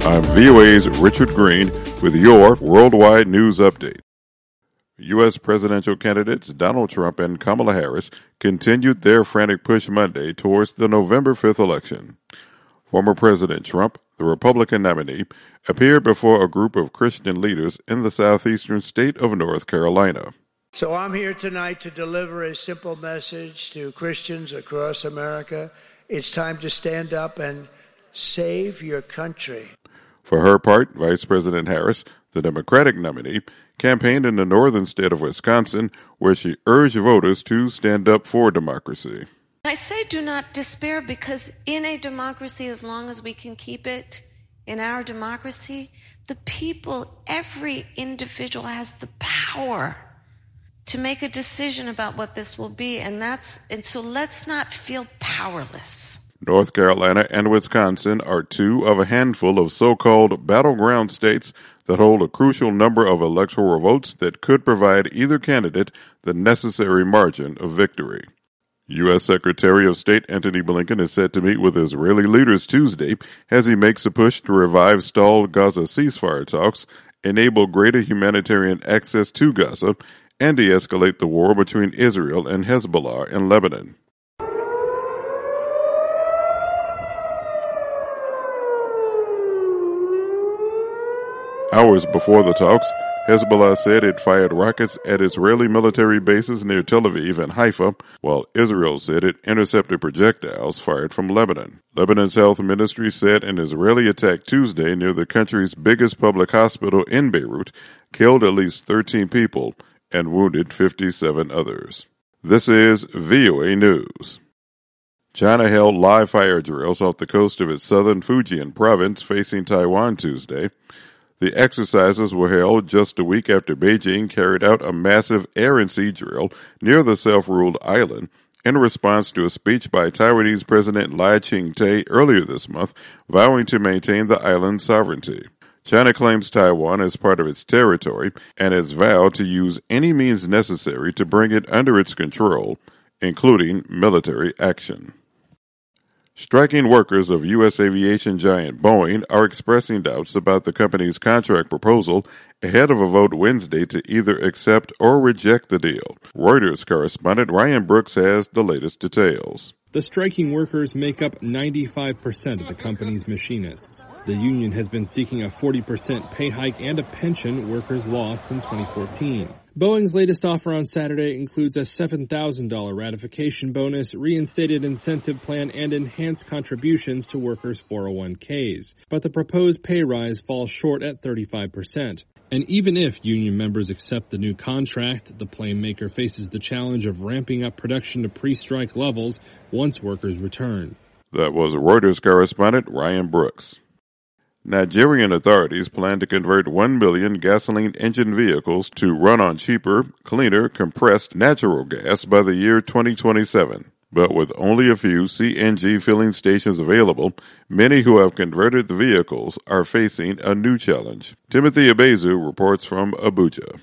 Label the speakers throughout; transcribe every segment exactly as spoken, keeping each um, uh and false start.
Speaker 1: I'm V O A's Richard Green with your Worldwide News Update. U S presidential candidates Donald Trump and Kamala Harris continued their frantic push Monday towards the November fifth election. Former President Trump, the Republican nominee, appeared before a group of Christian leaders in the southeastern state of North Carolina.
Speaker 2: So I'm here tonight to deliver a simple message to Christians across America. It's time to stand up and save your country.
Speaker 1: For her part, Vice President Harris, the Democratic nominee, campaigned in the northern state of Wisconsin, where she urged voters to stand up for democracy.
Speaker 3: I say do not despair, because in a democracy, as long as we can keep it in our democracy, the people, every individual has the power to make a decision about what this will be, and that's and so let's not feel powerless.
Speaker 1: North Carolina and Wisconsin are two of a handful of so-called battleground states that hold a crucial number of electoral votes that could provide either candidate the necessary margin of victory. U S Secretary of State Antony Blinken is set to meet with Israeli leaders Tuesday as he makes a push to revive stalled Gaza ceasefire talks, enable greater humanitarian access to Gaza, and de-escalate the war between Israel and Hezbollah in Lebanon. Hours before the talks, Hezbollah said it fired rockets at Israeli military bases near Tel Aviv and Haifa, while Israel said it intercepted projectiles fired from Lebanon. Lebanon's health ministry said an Israeli attack Tuesday near the country's biggest public hospital in Beirut killed at least thirteen people and wounded fifty-seven others. This is V O A News. China held live fire drills off the coast of its southern Fujian province facing Taiwan Tuesday. The exercises were held just a week after Beijing carried out a massive air and sea drill near the self-ruled island in response to a speech by Taiwanese President Lai Ching-te earlier this month, vowing to maintain the island's sovereignty. China claims Taiwan as part of its territory and has vowed to use any means necessary to bring it under its control, including military action. Striking workers of U S aviation giant Boeing are expressing doubts about the company's contract proposal ahead of a vote Wednesday to either accept or reject the deal. Reuters correspondent Ryan Brooks has the latest details.
Speaker 4: The striking workers make up ninety-five percent of the company's machinists. The union has been seeking a forty percent pay hike and a pension workers lost in twenty fourteen. Boeing's latest offer on Saturday includes a seven thousand dollars ratification bonus, reinstated incentive plan, and enhanced contributions to workers' four oh one k's. But the proposed pay rise falls short at thirty-five percent. And even if union members accept the new contract, the plane maker faces the challenge of ramping up production to pre-strike levels once workers return.
Speaker 1: That was Reuters correspondent Ryan Brooks. Nigerian authorities plan to convert one million gasoline engine vehicles to run on cheaper, cleaner, compressed natural gas by the year twenty twenty-seven. But with only a few C N G filling stations available, many who have converted the vehicles are facing a new challenge. Timothy Abezu reports from Abuja.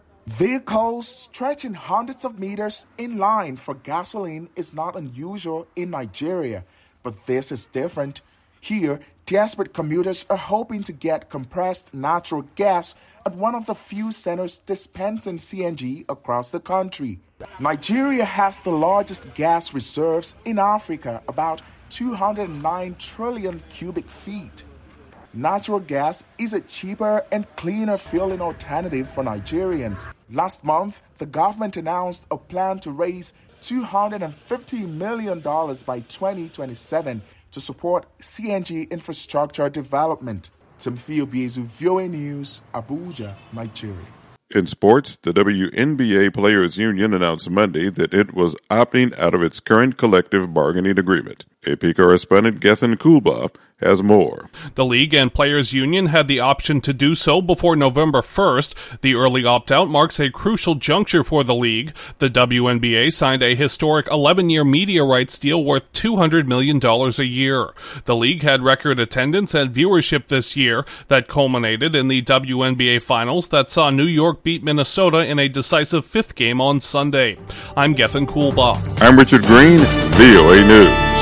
Speaker 5: Vehicles stretching hundreds of meters in line for gasoline is not unusual in Nigeria, but this is different. Here, desperate commuters are hoping to get compressed natural gas at one of the few centers dispensing C N G across the country. Nigeria has the largest gas reserves in Africa, about two hundred nine trillion cubic feet. Natural gas is a cheaper and cleaner fueling alternative for Nigerians. Last month, the government announced a plan to raise two hundred fifty million dollars by twenty twenty-seven to support C N G infrastructure development. Timothy Obiezu, V O A News, Abuja, Nigeria.
Speaker 1: In sports, the W N B A Players Union announced Monday that it was opting out of its current collective bargaining agreement. A P correspondent Gethin Kulba has more.
Speaker 6: The league and players union had the option to do so before November first. The early opt-out marks a crucial juncture for the league. The W N B A signed a historic eleven-year media rights deal worth two hundred million dollars a year. The league had record attendance and viewership this year that culminated in the W N B A Finals that saw New York beat Minnesota in a decisive fifth game on Sunday. I'm Gethin Kulba.
Speaker 1: I'm Richard Green, V O A News.